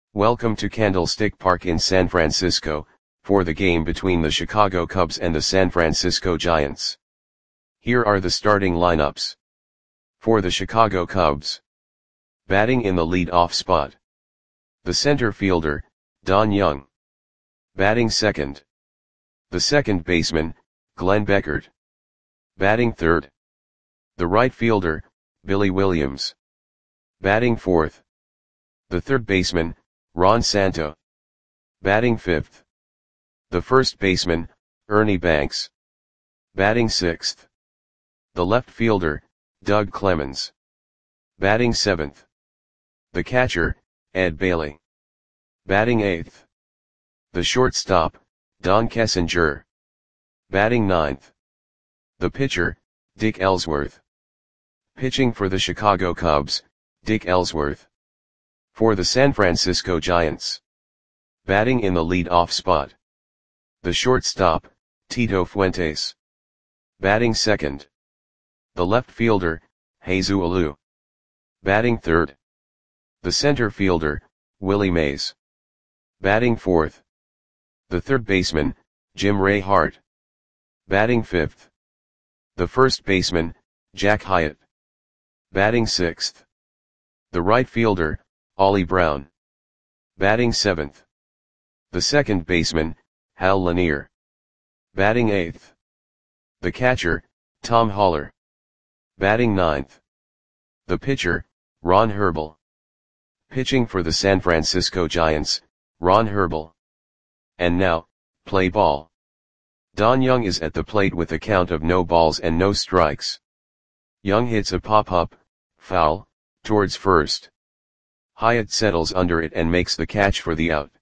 Welcome to Candlestick Park in San Francisco, for the game between the Chicago Cubs and the San Francisco Giants. Here are the starting lineups. For the Chicago Cubs. Batting in the lead-off spot. The center fielder, Don Young. Batting second. The second baseman, Glenn Beckert. Batting third. The right fielder, Billy Williams. Batting fourth. The third baseman, Ron Santo. Batting fifth. The first baseman, Ernie Banks. Batting sixth. The left fielder, Doug Clemens. Batting seventh. The catcher, Ed Bailey. Batting eighth. The shortstop, Don Kessinger. Batting ninth. The pitcher, Dick Ellsworth. Pitching for the Chicago Cubs, Dick Ellsworth. For the San Francisco Giants. Batting in the lead-off spot. The shortstop, Tito Fuentes. Batting second. The left fielder, Jesus Alou. Batting third. The center fielder, Willie Mays. Batting fourth. The third baseman, Jim Ray Hart. Batting fifth. The first baseman, Jack Hyatt. Batting sixth. The right fielder, Ollie Brown. Batting seventh. The second baseman, Hal Lanier. Batting eighth. The catcher, Tom Haller. Batting ninth. The pitcher, Ron Herbel. Pitching for the San Francisco Giants, Ron Herbel. And now, play ball. Don Young is at the plate with a count of no balls and no strikes. Young hits a pop-up, foul, towards first. Hyatt settles under it and makes the catch for the out.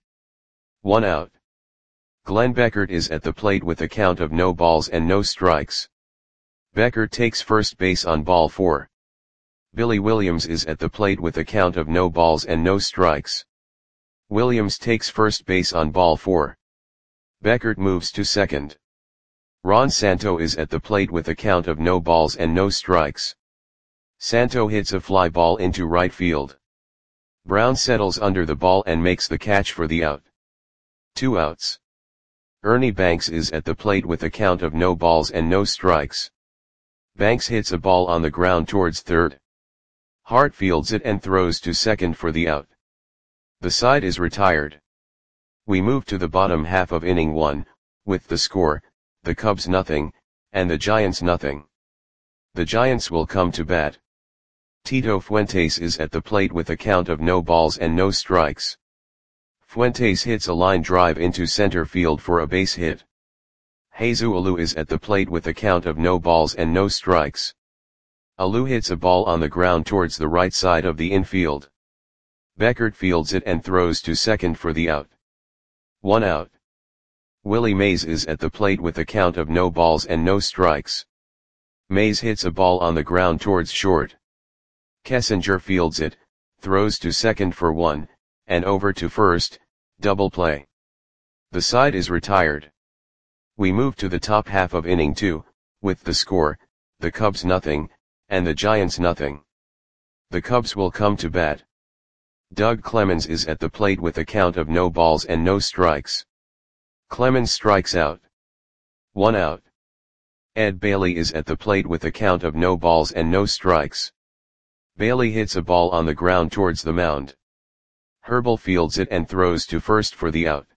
1 out. Glenn Beckert is at the plate with a count of no balls and no strikes. Beckert takes first base on ball 4. Billy Williams is at the plate with a count of no balls and no strikes. Williams takes first base on ball 4. Beckert moves to second. Ron Santo is at the plate with a count of no balls and no strikes. Santo hits a fly ball into right field. Brown settles under the ball and makes the catch for the out. 2 outs. Ernie Banks is at the plate with a count of no balls and no strikes. Banks hits a ball on the ground towards third. Hart fields it and throws to second for the out. The side is retired. We move to the bottom half of inning 1, with the score, the Cubs nothing, and the Giants nothing. The Giants will come to bat. Tito Fuentes is at the plate with a count of no balls and no strikes. Fuentes hits a line drive into center field for a base hit. Jesus Alou is at the plate with a count of no balls and no strikes. Alou hits a ball on the ground towards the right side of the infield. Beckert fields it and throws to second for the out. 1 out. Willie Mays is at the plate with a count of no balls and no strikes. Mays hits a ball on the ground towards short. Kessinger fields it, throws to second for 1, and over to first, double play. The side is retired. We move to the top half of inning 2, with the score, the Cubs nothing, and the Giants nothing. The Cubs will come to bat. Doug Clemens is at the plate with a count of no balls and no strikes. Clemens strikes out. 1 out. Ed Bailey is at the plate with a count of no balls and no strikes. Bailey hits a ball on the ground towards the mound. Herbel fields it and throws to first for the out.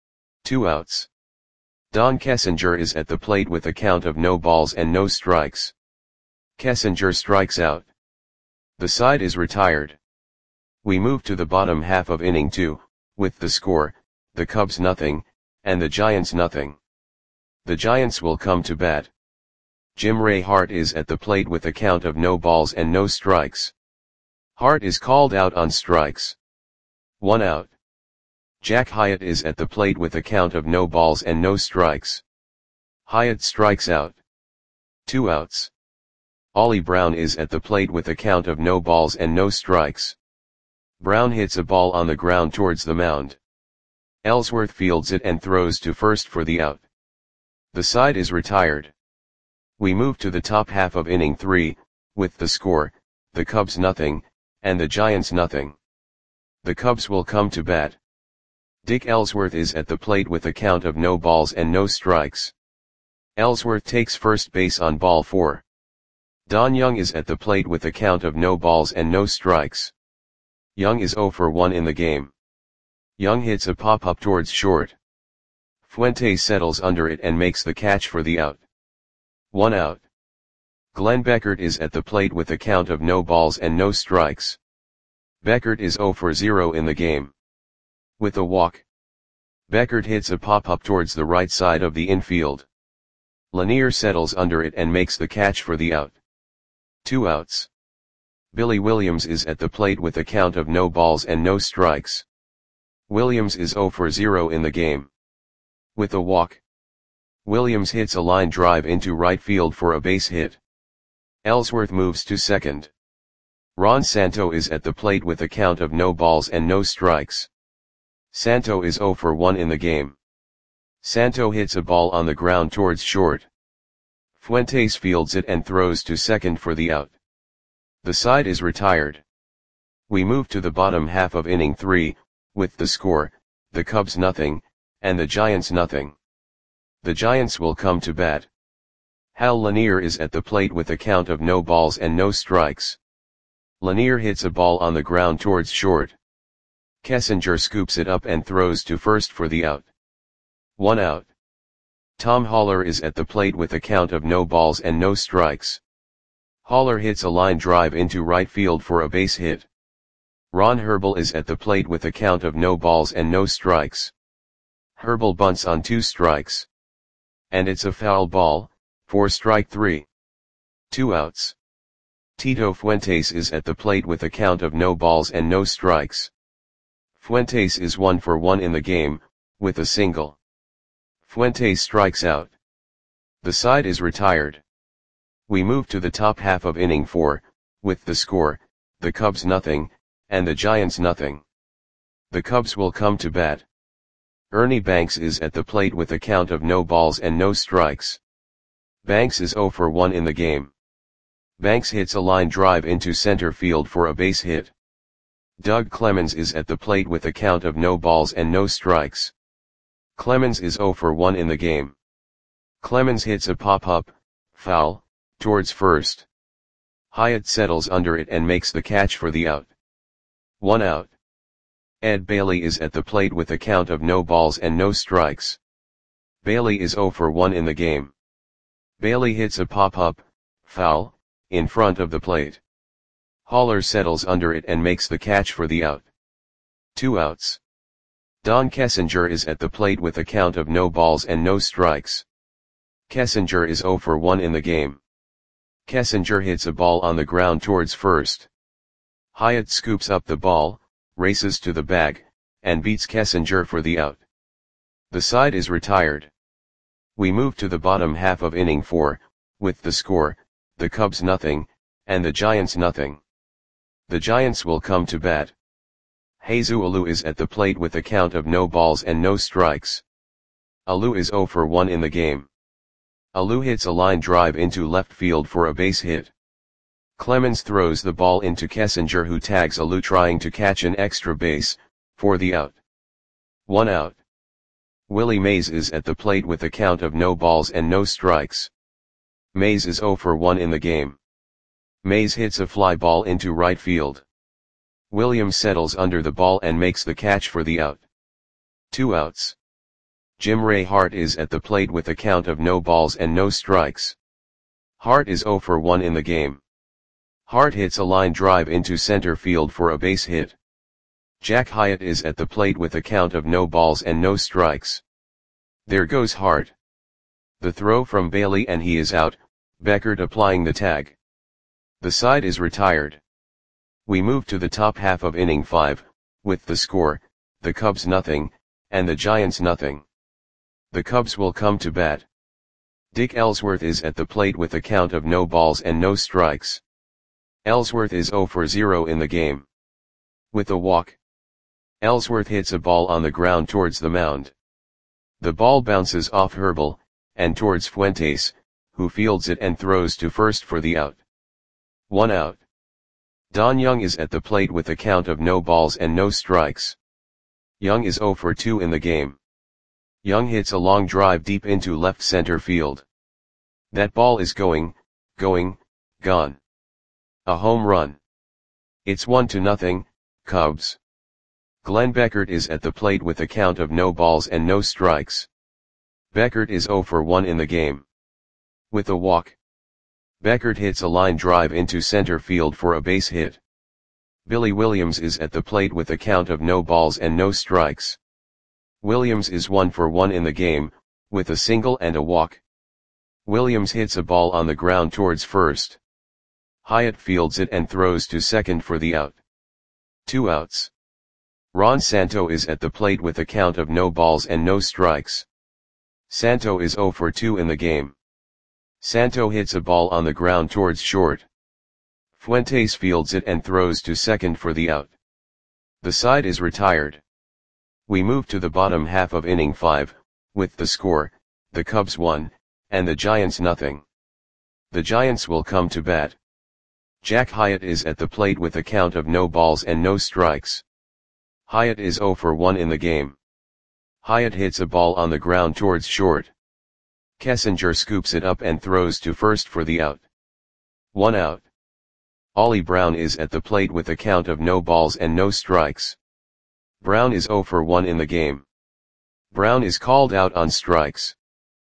2 outs. Don Kessinger is at the plate with a count of no balls and no strikes. Kessinger strikes out. The side is retired. We move to the bottom half of inning 2, with the score, the Cubs nothing, and the Giants nothing. The Giants will come to bat. Jim Ray Hart is at the plate with a count of no balls and no strikes. Hart is called out on strikes. 1 out. Jack Hyatt is at the plate with a count of no balls and no strikes. Hyatt strikes out. 2 outs. Ollie Brown is at the plate with a count of no balls and no strikes. Brown hits a ball on the ground towards the mound. Ellsworth fields it and throws to first for the out. The side is retired. We move to the top half of inning 3, with the score, the Cubs nothing, and the Giants nothing. The Cubs will come to bat. Dick Ellsworth is at the plate with a count of no balls and no strikes. Ellsworth takes first base on ball 4. Don Young is at the plate with a count of no balls and no strikes. Young is 0 for 1 in the game. Young hits a pop-up towards short. Fuentes settles under it and makes the catch for the out. 1 out. Glenn Beckert is at the plate with a count of no balls and no strikes. Beckert is 0 for 0 in the game. With a walk. Beckert hits a pop-up towards the right side of the infield. Lanier settles under it and makes the catch for the out. 2 outs. Billy Williams is at the plate with a count of no balls and no strikes. Williams is 0 for 0 in the game. With a walk. Williams hits a line drive into right field for a base hit. Ellsworth moves to second. Ron Santo is at the plate with a count of no balls and no strikes. Santo is 0 for 1 in the game. Santo hits a ball on the ground towards short. Fuentes fields it and throws to second for the out. The side is retired. We move to the bottom half of inning 3, with the score, the Cubs nothing, and the Giants nothing. The Giants will come to bat. Hal Lanier is at the plate with a count of no balls and no strikes. Lanier hits a ball on the ground towards short. Kessinger scoops it up and throws to first for the out. 1 out. Tom Haller is at the plate with a count of no balls and no strikes. Haller hits a line drive into right field for a base hit. Ron Herbel is at the plate with a count of no balls and no strikes. Herbel bunts on 2 strikes. And it's a foul ball, for strike 3. 2 outs. Tito Fuentes is at the plate with a count of no balls and no strikes. Fuentes is 1 for 1 in the game, with a single. Fuentes strikes out. The side is retired. We move to the top half of inning 4, with the score, the Cubs nothing, and the Giants nothing. The Cubs will come to bat. Ernie Banks is at the plate with a count of no balls and no strikes. Banks is 0 for 1 in the game. Banks hits a line drive into center field for a base hit. Doug Clemens is at the plate with a count of no balls and no strikes. Clemens is 0 for 1 in the game. Clemens hits a pop-up, foul, towards first. Hyatt settles under it and makes the catch for the out. 1 out. Ed Bailey is at the plate with a count of no balls and no strikes. Bailey is 0 for 1 in the game. Bailey hits a pop-up, foul, in front of the plate. Haller settles under it and makes the catch for the out. 2 outs. Don Kessinger is at the plate with a count of no balls and no strikes. Kessinger is 0 for 1 in the game. Kessinger hits a ball on the ground towards first. Hyatt scoops up the ball, races to the bag, and beats Kessinger for the out. The side is retired. We move to the bottom half of inning 4, with the score, the Cubs nothing, and the Giants nothing. The Giants will come to bat. Jesus Alou is at the plate with a count of no balls and no strikes. Alou is 0 for 1 in the game. Alou hits a line drive into left field for a base hit. Clemens throws the ball into Kessinger, who tags Alou trying to catch an extra base, for the out. 1 out. Willie Mays is at the plate with a count of no balls and no strikes. Mays is 0 for 1 in the game. Mays hits a fly ball into right field. Williams settles under the ball and makes the catch for the out. 2 outs. Jim Ray Hart is at the plate with a count of no balls and no strikes. Hart is 0 for 1 in the game. Hart hits a line drive into center field for a base hit. Jack Hyatt is at the plate with a count of no balls and no strikes. There goes Hart. The throw from Bailey and he is out, Beckert applying the tag. The side is retired. We move to the top half of inning 5, with the score, the Cubs nothing, and the Giants nothing. The Cubs will come to bat. Dick Ellsworth is at the plate with a count of no balls and no strikes. Ellsworth is 0 for 0 in the game. With a walk. Ellsworth hits a ball on the ground towards the mound. The ball bounces off Herbel, and towards Fuentes, who fields it and throws to first for the out. 1 out. Don Young is at the plate with a count of no balls and no strikes. Young is 0 for 2 in the game. Young hits a long drive deep into left center field. That ball is going, gone. A home run. It's 1-0, Cubs. Glenn Beckert is at the plate with a count of no balls and no strikes. Beckert is 0 for 1 in the game. With a walk. Beckert hits a line drive into center field for a base hit. Billy Williams is at the plate with a count of no balls and no strikes. Williams is 1 for 1 in the game, with a single and a walk. Williams hits a ball on the ground towards first. Hyatt fields it and throws to second for the out. 2 outs. Ron Santo is at the plate with a count of no balls and no strikes. Santo is 0 for 2 in the game. Santo hits a ball on the ground towards short. Fuentes fields it and throws to second for the out. The side is retired. We move to the bottom half of inning 5, with the score, the Cubs 1, and the Giants 0. The Giants will come to bat. Jack Hyatt is at the plate with a count of no balls and no strikes. Hyatt is 0 for 1 in the game. Hyatt hits a ball on the ground towards short. Kessinger scoops it up and throws to first for the out. 1 out. Ollie Brown is at the plate with a count of no balls and no strikes. Brown is 0 for 1 in the game. Brown is called out on strikes.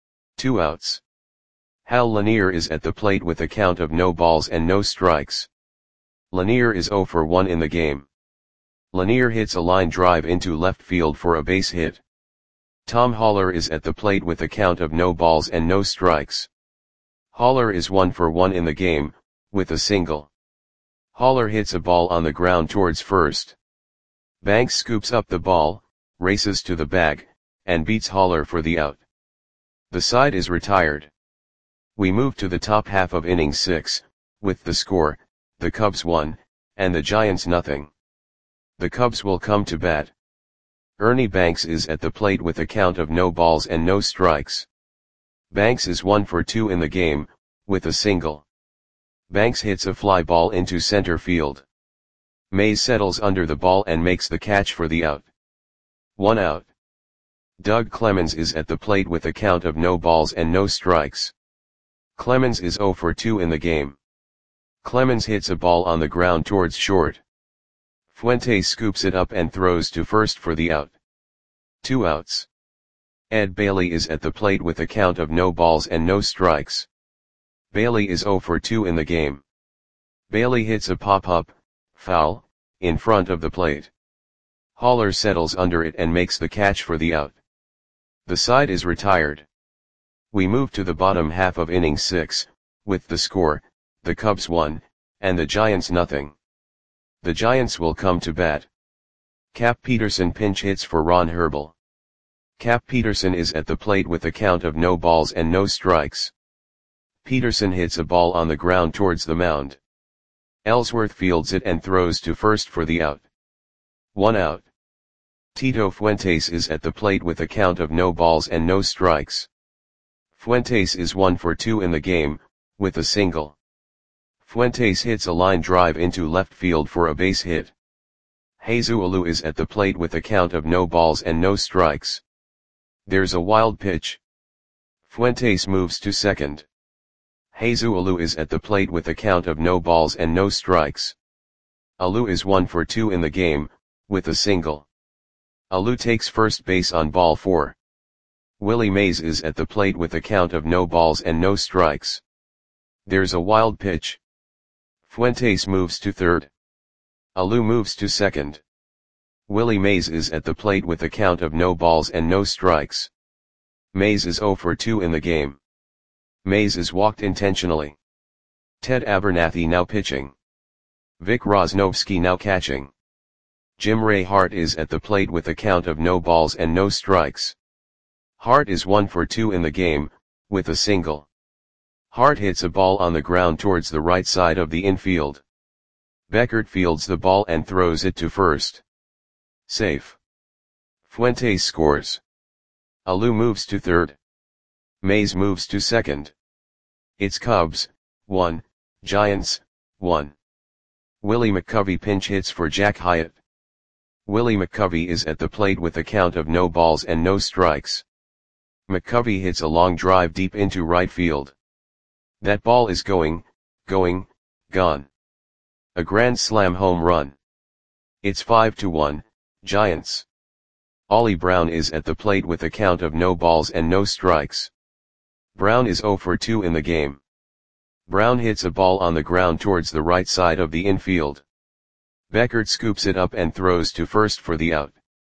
2 outs. Hal Lanier is at the plate with a count of no balls and no strikes. Lanier is 0 for 1 in the game. Lanier hits a line drive into left field for a base hit. Tom Haller is at the plate with a count of no balls and no strikes. Haller is 1 for 1 in the game, with a single. Haller hits a ball on the ground towards first. Banks scoops up the ball, races to the bag, and beats Haller for the out. The side is retired. We move to the top half of inning 6, with the score, the Cubs 1, and the Giants 0. The Cubs will come to bat. Ernie Banks is at the plate with a count of no balls and no strikes. Banks is 1 for 2 in the game, with a single. Banks hits a fly ball into center field. Mays settles under the ball and makes the catch for the out. 1 out. Doug Clemens is at the plate with a count of no balls and no strikes. Clemens is 0 for 2 in the game. Clemens hits a ball on the ground towards short. Fuentes scoops it up and throws to first for the out. 2 outs. Ed Bailey is at the plate with a count of no balls and no strikes. Bailey is 0 for 2 in the game. Bailey hits a pop-up, foul, in front of the plate. Haller settles under it and makes the catch for the out. The side is retired. We move to the bottom half of inning 6, with the score, the Cubs 1, and the Giants 0. The Giants will come to bat. Cap Peterson pinch hits for Ron Herbel. Cap Peterson is at the plate with a count of no balls and no strikes. Peterson hits a ball on the ground towards the mound. Ellsworth fields it and throws to first for the out. 1 out. Tito Fuentes is at the plate with a count of no balls and no strikes. Fuentes is 1 for 2 in the game, with a single. Fuentes hits a line drive into left field for a base hit. Jesus Alou is at the plate with a count of no balls and no strikes. There's a wild pitch. Fuentes moves to second. Jesus Alou is at the plate with a count of no balls and no strikes. Alou is 1 for 2 in the game, with a single. Alou takes first base on ball 4. Willie Mays is at the plate with a count of no balls and no strikes. There's a wild pitch. Fuentes moves to third. Alou moves to second. Willie Mays is at the plate with a count of no balls and no strikes. Mays is 0 for 2 in the game. Mays is walked intentionally. Ted Abernathy now pitching. Vic Rosnovsky now catching. Jim Ray Hart is at the plate with a count of no balls and no strikes. Hart is 1 for 2 in the game, with a single. Hart hits a ball on the ground towards the right side of the infield. Beckert fields the ball and throws it to first. Safe. Fuentes scores. Alou moves to third. Mays moves to second. It's Cubs, 1, Giants, 1. Willie McCovey pinch hits for Jack Hyatt. Willie McCovey is at the plate with a count of no balls and no strikes. McCovey hits a long drive deep into right field. That ball is gone. A grand slam home run. It's 5-1, Giants. Ollie Brown is at the plate with a count of no balls and no strikes. Brown is 0 for 2 in the game. Brown hits a ball on the ground towards the right side of the infield. Beckert scoops it up and throws to first for the out.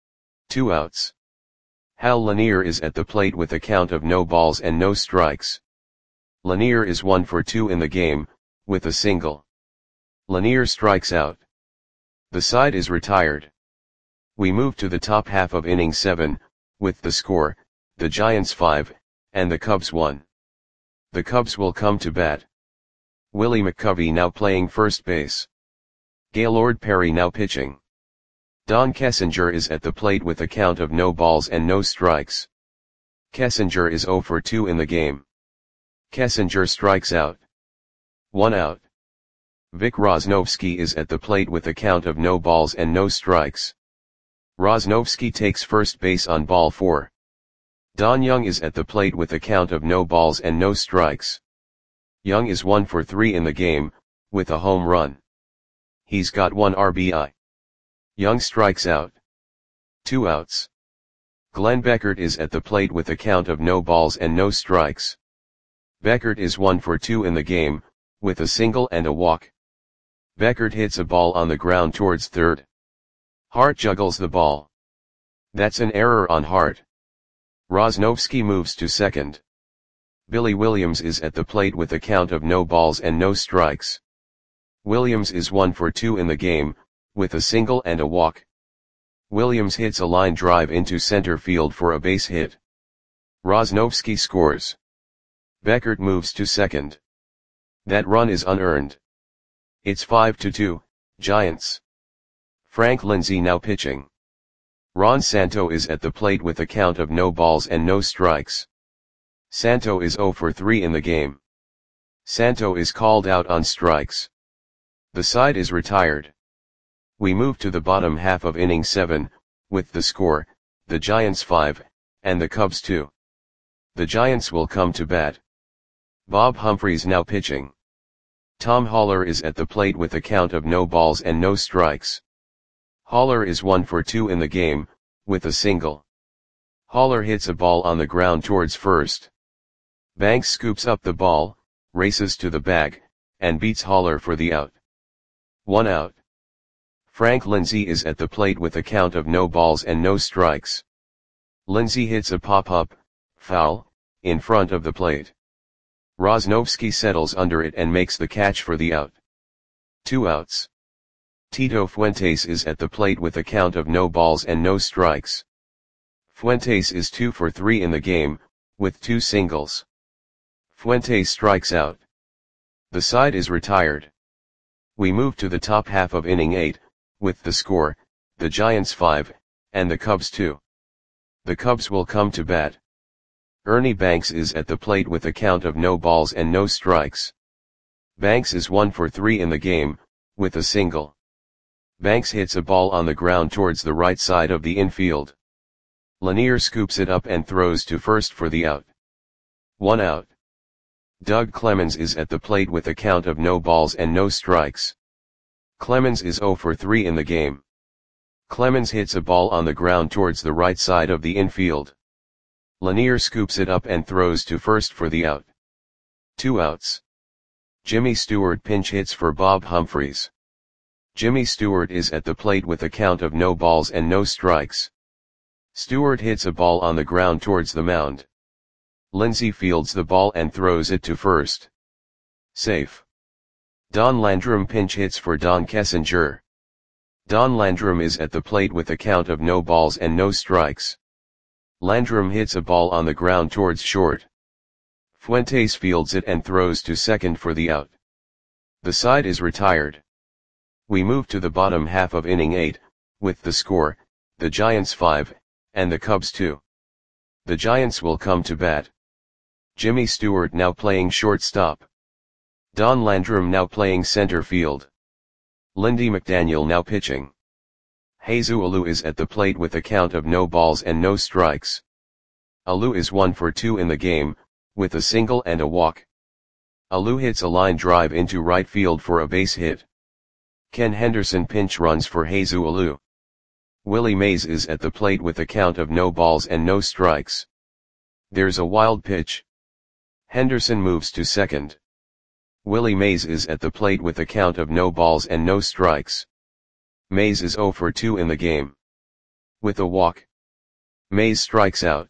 2 outs. Hal Lanier is at the plate with a count of no balls and no strikes. Lanier is 1 for 2 in the game, with a single. Lanier strikes out. The side is retired. We move to the top half of inning 7, with the score, the Giants 5, and the Cubs 1. The Cubs will come to bat. Willie McCovey now playing first base. Gaylord Perry now pitching. Don Kessinger is at the plate with a count of no balls and no strikes. Kessinger is 0 for 2 in the game. Kessinger strikes out. 1 out. Vic Rosnovsky is at the plate with a count of no balls and no strikes. Rosnovsky takes first base on ball 4. Don Young is at the plate with a count of no balls and no strikes. Young is 1 for 3 in the game, with a home run. He's got 1 RBI. Young strikes out. 2 outs. Glenn Beckert is at the plate with a count of no balls and no strikes. Beckert is 1 for 2 in the game, with a single and a walk. Beckert hits a ball on the ground towards third. Hart juggles the ball. That's an error on Hart. Rosnovsky moves to second. Billy Williams is at the plate with a count of no balls and no strikes. Williams is 1 for 2 in the game, with a single and a walk. Williams hits a line drive into center field for a base hit. Rosnovsky scores. Beckert moves to second. That run is unearned. It's 5-2, Giants. Frank Lindsay now pitching. Ron Santo is at the plate with a count of no balls and no strikes. Santo is 0 for 3 in the game. Santo is called out on strikes. The side is retired. We move to the bottom half of inning 7, with the score, the Giants 5, and the Cubs 2. The Giants will come to bat. Bob Humphreys now pitching. Tom Haller is at the plate with a count of no balls and no strikes. Haller is 1 for 2 in the game, with a single. Haller hits a ball on the ground towards first. Banks scoops up the ball, races to the bag, and beats Haller for the out. 1 out. Frank Lindsay is at the plate with a count of no balls and no strikes. Lindsay hits a pop-up, foul, in front of the plate. Rosnovsky settles under it and makes the catch for the out. 2 outs. Tito Fuentes is at the plate with a count of no balls and no strikes. Fuentes is 2 for 3 in the game, with 2 singles. Fuentes strikes out. The side is retired. We move to the top half of inning 8, with the score, the Giants 5, and the Cubs 2. The Cubs will come to bat. Ernie Banks is at the plate with a count of no balls and no strikes. Banks is 1 for 3 in the game, with a single. Banks hits a ball on the ground towards the right side of the infield. Lanier scoops it up and throws to first for the out. 1 out. Doug Clemens is at the plate with a count of no balls and no strikes. Clemens is 0 for 3 in the game. Clemens hits a ball on the ground towards the right side of the infield. Lanier scoops it up and throws to first for the out. 2 outs. Jimmy Stewart pinch hits for Bob Humphreys. Jimmy Stewart is at the plate with a count of no balls and no strikes. Stewart hits a ball on the ground towards the mound. Lindsay fields the ball and throws it to first. Safe. Don Landrum pinch hits for Don Kessinger. Don Landrum is at the plate with a count of no balls and no strikes. Landrum hits a ball on the ground towards short. Fuentes fields it and throws to second for the out. The side is retired. We move to the bottom half of inning 8, with the score, the Giants 5, and the Cubs 2. The Giants will come to bat. Jimmy Stewart now playing shortstop. Don Landrum now playing center field. Lindy McDaniel now pitching. Jesus Alou is at the plate with a count of no balls and no strikes. Alou is 1 for 2 in the game, with a single and a walk. Alou hits a line drive into right field for a base hit. Ken Henderson pinch runs for Jesus Alou. Willie Mays is at the plate with a count of no balls and no strikes. There's a wild pitch. Henderson moves to second. Willie Mays is at the plate with a count of no balls and no strikes. Mays is 0 for 2 in the game. With a walk. Mays strikes out.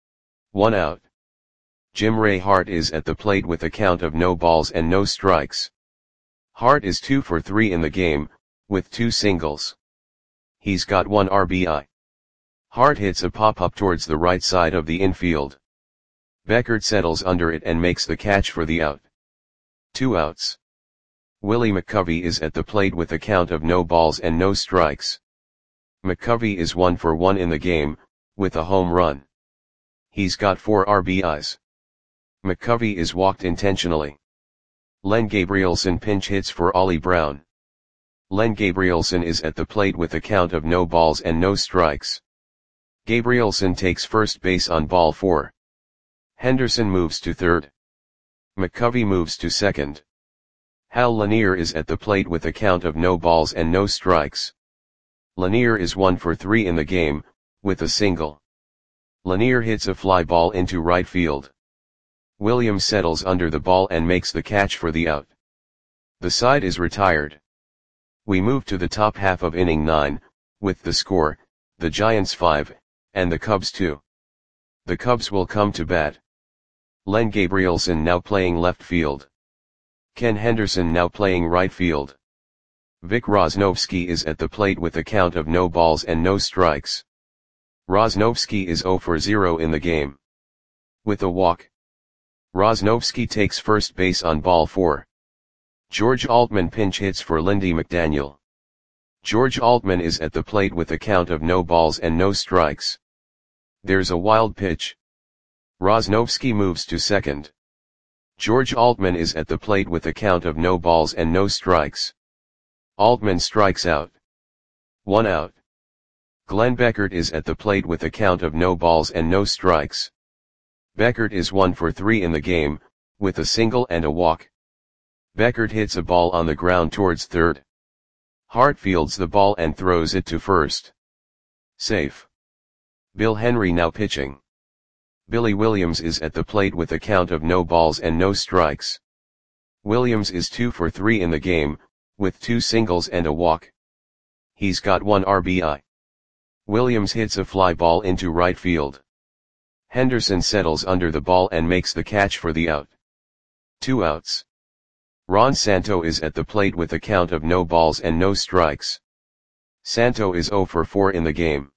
1 out. Jim Ray Hart is at the plate with a count of no balls and no strikes. Hart is 2 for 3 in the game, with 2 singles. He's got 1 RBI. Hart hits a pop-up towards the right side of the infield. Beckert settles under it and makes the catch for the out. 2 outs. Willie McCovey is at the plate with a count of no balls and no strikes. McCovey is 1 for 1 in the game, with a home run. He's got 4 RBIs. McCovey is walked intentionally. Len Gabrielson pinch hits for Ollie Brown. Len Gabrielson is at the plate with a count of no balls and no strikes. Gabrielson takes first base on ball 4. Henderson moves to third. McCovey moves to second. Hal Lanier is at the plate with a count of no balls and no strikes. Lanier is 1 for 3 in the game, with a single. Lanier hits a fly ball into right field. Williams settles under the ball and makes the catch for the out. The side is retired. We move to the top half of inning 9, with the score, the Giants 5, and the Cubs 2. The Cubs will come to bat. Len Gabrielson now playing left field. Ken Henderson now playing right field. Vic Rosnovsky is at the plate with a count of no balls and no strikes. Rosnovsky is 0 for 0 in the game. With a walk. Rosnovsky takes first base on ball 4. George Altman pinch hits for Lindy McDaniel. George Altman is at the plate with a count of no balls and no strikes. There's a wild pitch. Rosnovsky moves to second. George Altman is at the plate with a count of no balls and no strikes. Altman strikes out. 1 out. Glenn Beckert is at the plate with a count of no balls and no strikes. Beckert is 1 for 3 in the game, with a single and a walk. Beckert hits a ball on the ground towards third. Hart fields the ball and throws it to first. Safe. Bill Henry now pitching. Billy Williams is at the plate with a count of no balls and no strikes. Williams is 2 for 3 in the game, with 2 singles and a walk. He's got 1 RBI. Williams hits a fly ball into right field. Henderson settles under the ball and makes the catch for the out. 2 outs. Ron Santo is at the plate with a count of no balls and no strikes. Santo is 0 for 4 in the game.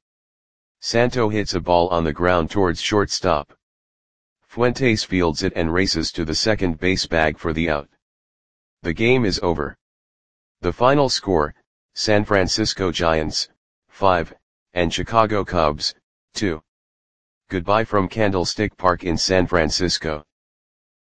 Santo hits a ball on the ground towards shortstop. Fuentes fields it and races to the second base bag for the out. The game is over. The final score, San Francisco Giants, 5, and Chicago Cubs, 2. Goodbye from Candlestick Park in San Francisco.